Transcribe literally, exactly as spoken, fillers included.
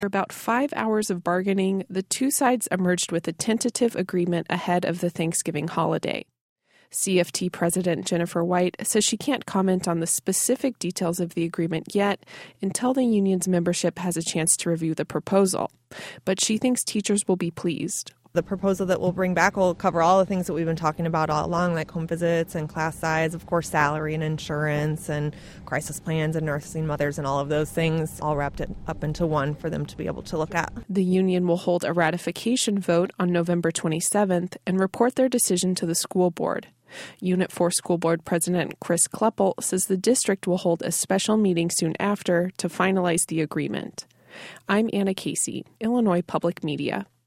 After about five hours of bargaining, the two sides emerged with a tentative agreement ahead of the Thanksgiving holiday. C F T President Jennifer White says she can't comment on the specific details of the agreement yet until the union's membership has a chance to review the proposal, but she thinks teachers will be pleased. The proposal that we'll bring back will cover all the things that we've been talking about all along, like home visits and class size, of course, salary and insurance and crisis plans and nursing mothers and all of those things, all wrapped up into one for them to be able to look at. The union will hold a ratification vote on November twenty-seventh and report their decision to the school board. Unit four School Board President Chris Kleppel says the district will hold a special meeting soon after to finalize the agreement. I'm Anna Casey, Illinois Public Media.